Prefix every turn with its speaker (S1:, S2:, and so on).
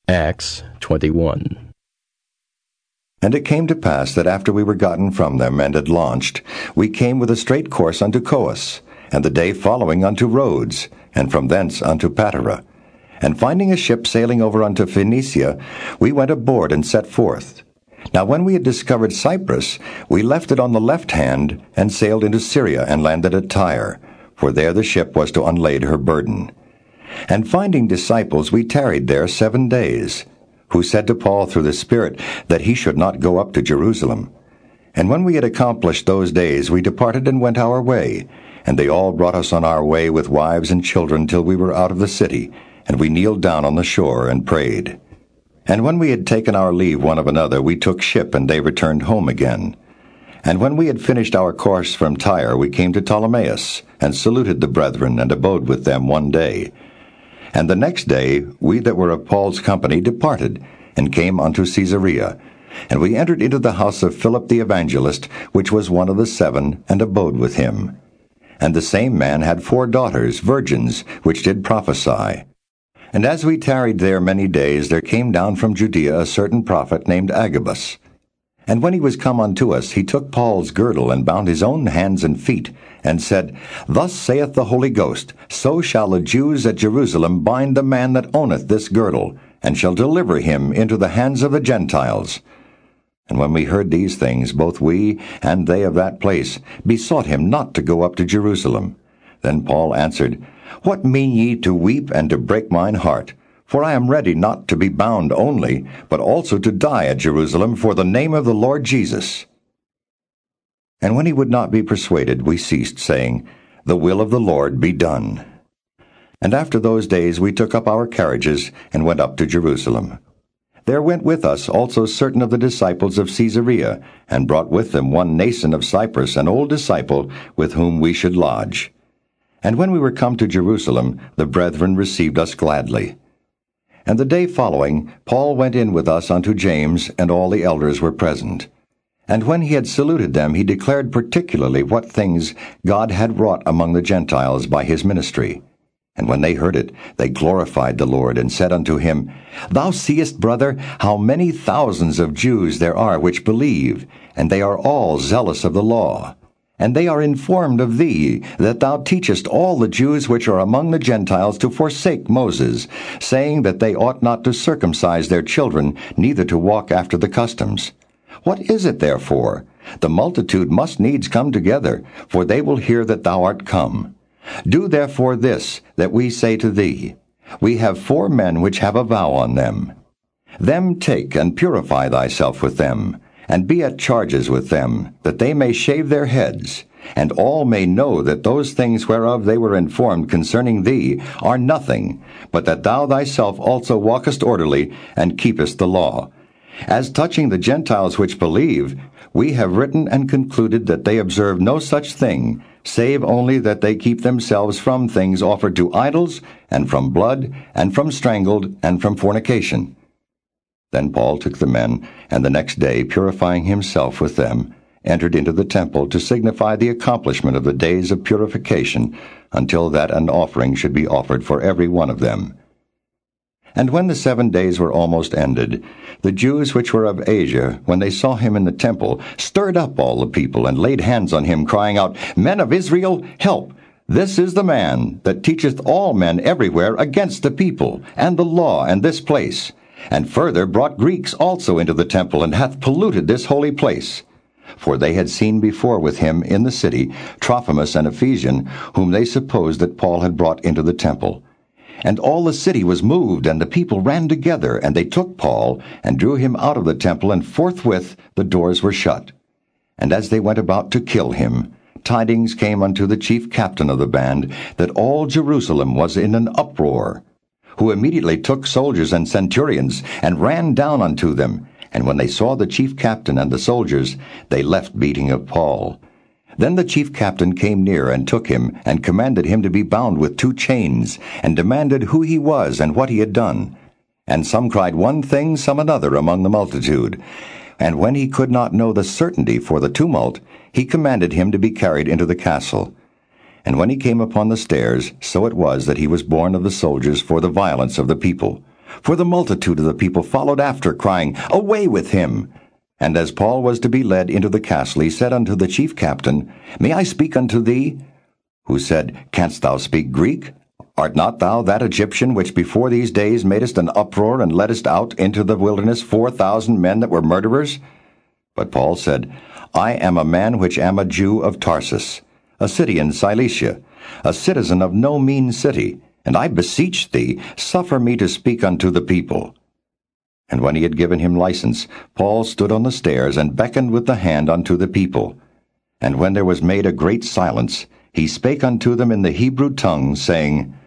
S1: Acts 21.
S2: And it came to pass that after we were gotten from them and had launched, we came with a straight course unto Coos, and the day following unto Rhodes, and from thence unto Patara. And finding a ship sailing over unto Phoenicia, we went aboard and set forth. Now when we had discovered Cyprus, we left it on the left hand, and sailed into Syria, and landed at Tyre, for there the ship was to unlade her burden. And finding disciples, we tarried there 7 days, who said to Paul through the Spirit that he should not go up to Jerusalem. And when we had accomplished those days, we departed and went our way. And they all brought us on our way with wives and children till we were out of the city, and we kneeled down on the shore and prayed. And when we had taken our leave one of another, we took ship, and they returned home again. And when we had finished our course from Tyre, we came to Ptolemais, and saluted the brethren, and abode with them 1 day. And the next day we that were of Paul's company departed, and came unto Caesarea. And we entered into the house of Philip the evangelist, which was one of the 7, and abode with him. And the same man had 4 daughters, virgins, which did prophesy. And as we tarried there many days, there came down from Judea a certain prophet named Agabus. And when he was come unto us, he took Paul's girdle, and bound his own hands and feet, and said, Thus saith the Holy Ghost, So shall the Jews at Jerusalem bind the man that owneth this girdle, and shall deliver him into the hands of the Gentiles. And when we heard these things, both we and they of that place besought him not to go up to Jerusalem. Then Paul answered, What mean ye to weep and to break mine heart? For I am ready not to be bound only, but also to die at Jerusalem for the name of the Lord Jesus. And when he would not be persuaded, we ceased, saying, The will of the Lord be done. And after those days we took up our carriages, and went up to Jerusalem. There went with us also certain of the disciples of Caesarea, and brought with them one Nason of Cyprus, an old disciple, with whom we should lodge. And when we were come to Jerusalem, the brethren received us gladly. And the day following, Paul went in with us unto James, and all the elders were present. And when he had saluted them, he declared particularly what things God had wrought among the Gentiles by his ministry. And when they heard it, they glorified the Lord, and said unto him, Thou seest, brother, how many thousands of Jews there are which believe, and they are all zealous of the law. And they are informed of thee, that thou teachest all the Jews which are among the Gentiles to forsake Moses, saying that they ought not to circumcise their children, neither to walk after the customs. What is it therefore? The multitude must needs come together, for they will hear that thou art come. Do therefore this, that we say to thee, We have 4 men which have a vow on them. Them take, and purify thyself with them, and be at charges with them, that they may shave their heads, and all may know that those things whereof they were informed concerning thee are nothing, but that thou thyself also walkest orderly, and keepest the law. As touching the Gentiles which believe, we have written and concluded that they observe no such thing, save only that they keep themselves from things offered to idols, and from blood, and from strangled, and from fornication. Then Paul took the men, and the next day, purifying himself with them, entered into the temple to signify the accomplishment of the days of purification, until that an offering should be offered for every one of them. And when the 7 days were almost ended, the Jews which were of Asia, when they saw him in the temple, stirred up all the people, and laid hands on him, crying out, Men of Israel, help! This is the man that teacheth all men everywhere against the people, and the law, and this place. And further brought Greeks also into the temple, and hath polluted this holy place. For they had seen before with him in the city Trophimus an Ephesian, whom they supposed that Paul had brought into the temple. And all the city was moved, and the people ran together, and they took Paul, and drew him out of the temple, and forthwith the doors were shut. And as they went about to kill him, tidings came unto the chief captain of the band, that all Jerusalem was in an uproar, who immediately took soldiers and centurions, and ran down unto them. And when they saw the chief captain and the soldiers, they left beating of Paul. Then the chief captain came near, and took him, and commanded him to be bound with 2 chains, and demanded who he was, and what he had done. And some cried one thing, some another among the multitude. And when he could not know the certainty for the tumult, he commanded him to be carried into the castle. And when he came upon the stairs, so it was that he was borne of the soldiers for the violence of the people. For the multitude of the people followed after, crying, Away with him! And as Paul was to be led into the castle, he said unto the chief captain, May I speak unto thee? Who said, Canst thou speak Greek? Art not thou that Egyptian which before these days madest an uproar, and leddest out into the wilderness 4,000 men that were murderers? But Paul said, I am a man which am a Jew of Tarsus, a city in Cilicia, a citizen of no mean city, and I beseech thee, suffer me to speak unto the people. And when he had given him license, Paul stood on the stairs, and beckoned with the hand unto the people. And when there was made a great silence, he spake unto them in the Hebrew tongue, saying,